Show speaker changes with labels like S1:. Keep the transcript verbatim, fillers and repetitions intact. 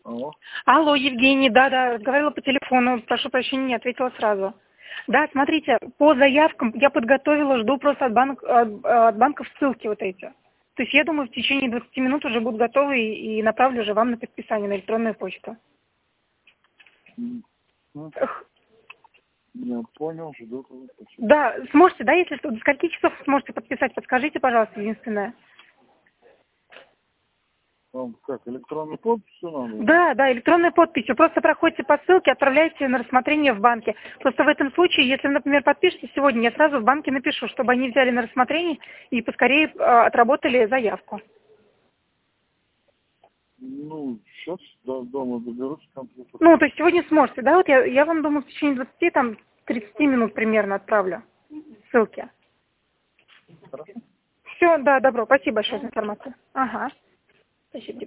S1: Алло.
S2: Алло, Евгений, да-да, разговаривала по телефону, прошу прощения, не ответила сразу. Да, смотрите, по заявкам я подготовила, жду просто от, банк, от, от банков ссылки вот эти. То есть я думаю, в течение двадцати минут уже будут готовы и, и направлю уже вам на подписание на электронную почту.
S1: М, ну,
S2: Эх,
S1: Я понял, жду. Почему.
S2: Да, сможете, да, если что, до скольки часов сможете подписать, подскажите, пожалуйста, единственное.
S1: Вам как, электронный подпись надо?
S2: Да, да, электронной подписью. Просто проходите по ссылке, отправляйте на рассмотрение в банке. Просто в этом случае, если, например, подпишете сегодня, я сразу в банке напишу, чтобы они взяли на рассмотрение и поскорее э, отработали заявку.
S1: Ну, сейчас до дома доберусь к компьютеру.
S2: Ну, то есть сегодня сможете, да? Вот я, я вам, думаю, в течение двадцати, там, тридцати минут примерно отправлю ссылки.
S1: Хорошо.
S2: Все, да, добро. Спасибо большое за информацию. Ага. Спасибо.